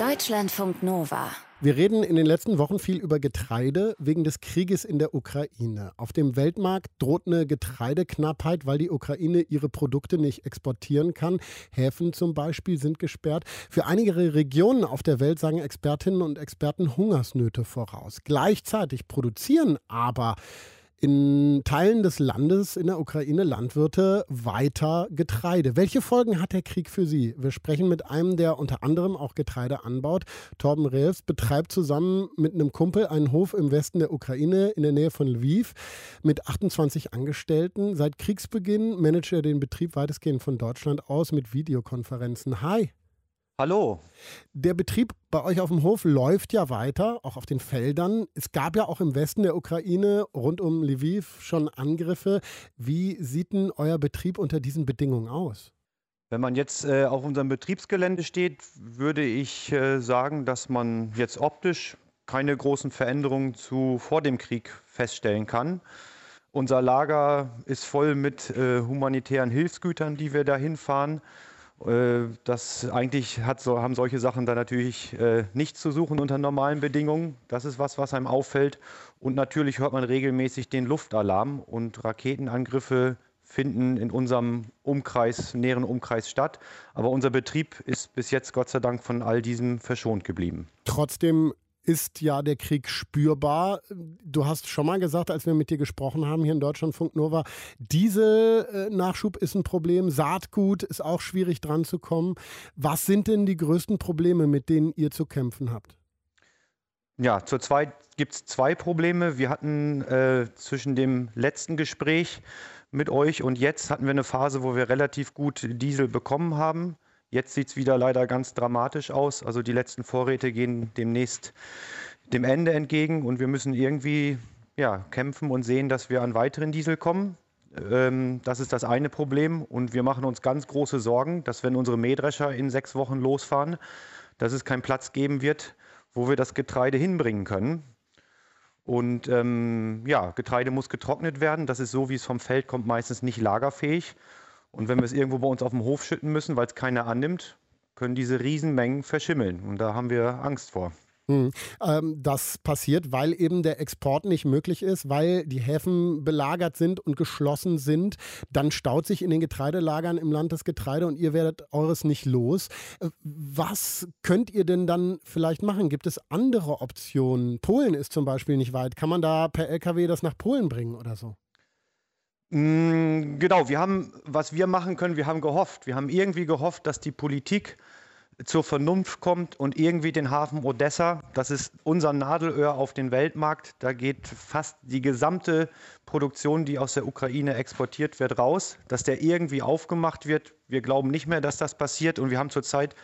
Deutschlandfunk Nova. Wir reden in den letzten Wochen viel über Getreide wegen des Krieges in der Ukraine. Auf dem Weltmarkt droht eine Getreideknappheit, weil die Ukraine ihre Produkte nicht exportieren kann. Häfen zum Beispiel sind gesperrt. Für einige Regionen auf der Welt sagen Expertinnen und Experten Hungersnöte voraus. Gleichzeitig produzieren aber in Teilen des Landes in der Ukraine Landwirte weiter Getreide. Welche Folgen hat der Krieg für Sie? Wir sprechen mit einem, der unter anderem auch Getreide anbaut. Torben Reels betreibt zusammen mit einem Kumpel einen Hof im Westen der Ukraine in der Nähe von Lviv mit 28 Angestellten. Seit Kriegsbeginn managt er den Betrieb weitestgehend von Deutschland aus mit Videokonferenzen. Hi. Hallo. Der Betrieb bei euch auf dem Hof läuft ja weiter, auch auf den Feldern. Es gab ja auch im Westen der Ukraine rund um Lviv schon Angriffe. Wie sieht denn euer Betrieb unter diesen Bedingungen aus? Wenn man jetzt auf unserem Betriebsgelände steht, würde ich sagen, dass man jetzt optisch keine großen Veränderungen zu vor dem Krieg feststellen kann. Unser Lager ist voll mit humanitären Hilfsgütern, die wir dahin fahren. Haben solche Sachen da natürlich nichts zu suchen unter normalen Bedingungen. Das ist was einem auffällt. Und natürlich hört man regelmäßig den Luftalarm und Raketenangriffe finden in unserem näheren Umkreis statt. Aber unser Betrieb ist bis jetzt Gott sei Dank von all diesem verschont geblieben. Trotzdem ist ja der Krieg spürbar. Du hast schon mal gesagt, als wir mit dir gesprochen haben hier in Deutschlandfunk Nova, Dieselnachschub ist ein Problem, Saatgut ist auch schwierig dran zu kommen. Was sind denn die größten Probleme, mit denen ihr zu kämpfen habt? Ja, zurzeit gibt es zwei Probleme. Wir hatten zwischen dem letzten Gespräch mit euch und jetzt hatten wir eine Phase, wo wir relativ gut Diesel bekommen haben. Jetzt sieht es wieder leider ganz dramatisch aus. Also die letzten Vorräte gehen demnächst dem Ende entgegen und wir müssen irgendwie kämpfen und sehen, dass wir an weiteren Diesel kommen. Das ist das eine Problem und wir machen uns ganz große Sorgen, dass wenn unsere Mähdrescher in 6 Wochen losfahren, dass es keinen Platz geben wird, wo wir das Getreide hinbringen können. Und Getreide muss getrocknet werden. Das ist so, wie es vom Feld kommt, meistens nicht lagerfähig. Und wenn wir es irgendwo bei uns auf dem Hof schütten müssen, weil es keiner annimmt, können diese Riesenmengen verschimmeln. Und da haben wir Angst vor. Das passiert, weil eben der Export nicht möglich ist, weil die Häfen belagert sind und geschlossen sind. Dann staut sich in den Getreidelagern im Land das Getreide und ihr werdet eures nicht los. Was könnt ihr denn dann vielleicht machen? Gibt es andere Optionen? Polen ist zum Beispiel nicht weit. Kann man da per LKW das nach Polen bringen oder so? Genau, was wir machen können, wir haben irgendwie gehofft, dass die Politik zur Vernunft kommt und irgendwie den Hafen Odessa, das ist unser Nadelöhr auf den Weltmarkt, da geht fast die gesamte Produktion, die aus der Ukraine exportiert wird, raus, dass der irgendwie aufgemacht wird. Wir glauben nicht mehr, dass das passiert und wir haben zurzeit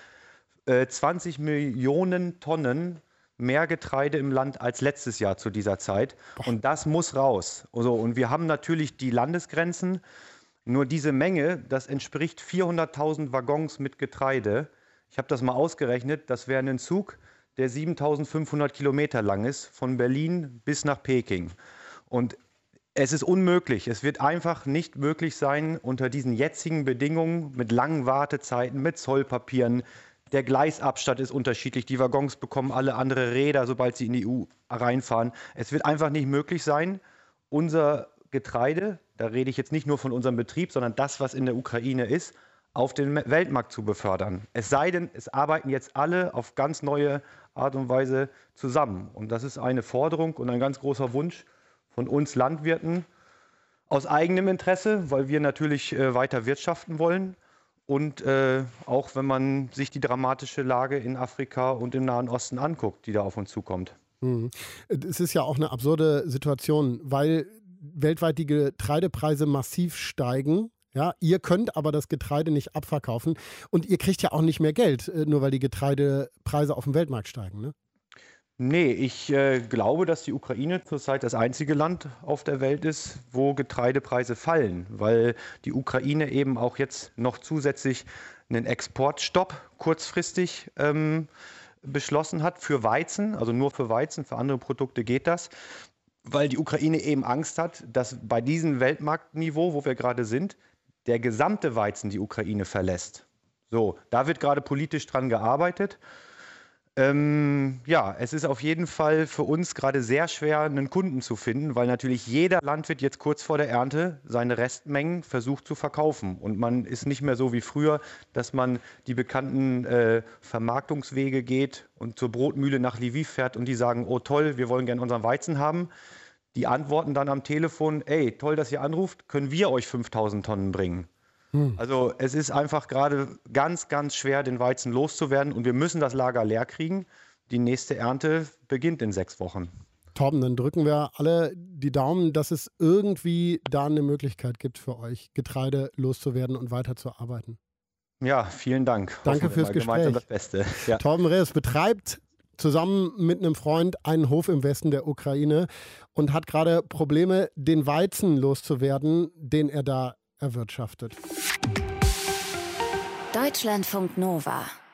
20 Millionen Tonnen mehr Getreide im Land als letztes Jahr zu dieser Zeit. Und das muss raus. Also, und wir haben natürlich die Landesgrenzen. Nur diese Menge, das entspricht 400.000 Waggons mit Getreide. Ich habe das mal ausgerechnet. Das wäre ein Zug, der 7.500 Kilometer lang ist, von Berlin bis nach Peking. Und es ist unmöglich. Es wird einfach nicht möglich sein, unter diesen jetzigen Bedingungen mit langen Wartezeiten, mit Zollpapieren. Der Gleisabstand ist unterschiedlich. Die Waggons bekommen alle andere Räder, sobald sie in die EU reinfahren. Es wird einfach nicht möglich sein, unser Getreide, da rede ich jetzt nicht nur von unserem Betrieb, sondern das, was in der Ukraine ist, auf den Weltmarkt zu befördern. Es sei denn, es arbeiten jetzt alle auf ganz neue Art und Weise zusammen. Und das ist eine Forderung und ein ganz großer Wunsch von uns Landwirten aus eigenem Interesse, weil wir natürlich weiter wirtschaften wollen. Und auch wenn man sich die dramatische Lage in Afrika und im Nahen Osten anguckt, die da auf uns zukommt. Es ist ja auch eine absurde Situation, weil weltweit die Getreidepreise massiv steigen. Ja, ihr könnt aber das Getreide nicht abverkaufen und ihr kriegt ja auch nicht mehr Geld, nur weil die Getreidepreise auf dem Weltmarkt steigen, ne? Nee, ich glaube, dass die Ukraine zurzeit das einzige Land auf der Welt ist, wo Getreidepreise fallen, weil die Ukraine eben auch jetzt noch zusätzlich einen Exportstopp kurzfristig beschlossen hat für Weizen, also nur für Weizen, für andere Produkte geht das, weil die Ukraine eben Angst hat, dass bei diesem Weltmarktniveau, wo wir gerade sind, der gesamte Weizen die Ukraine verlässt. So, da wird gerade politisch dran gearbeitet. Ja, es ist auf jeden Fall für uns gerade sehr schwer, einen Kunden zu finden, weil natürlich jeder Landwirt jetzt kurz vor der Ernte seine Restmengen versucht zu verkaufen. Und man ist nicht mehr so wie früher, dass man die bekannten Vermarktungswege geht und zur Brotmühle nach Lviv fährt und die sagen, oh toll, wir wollen gerne unseren Weizen haben. Die antworten dann am Telefon, ey, toll, dass ihr anruft, können wir euch 5000 Tonnen bringen. Also es ist einfach gerade ganz, ganz schwer, den Weizen loszuwerden und wir müssen das Lager leer kriegen. Die nächste Ernte beginnt in 6 Wochen. Torben, dann drücken wir alle die Daumen, dass es irgendwie da eine Möglichkeit gibt für euch, Getreide loszuwerden und weiterzuarbeiten. Ja, vielen Dank. Danke fürs Gespräch. Gemeinsam das Beste. Ja. Torben Rees betreibt zusammen mit einem Freund einen Hof im Westen der Ukraine und hat gerade Probleme, den Weizen loszuwerden, den er da erwirtschaftet. Deutschlandfunk Nova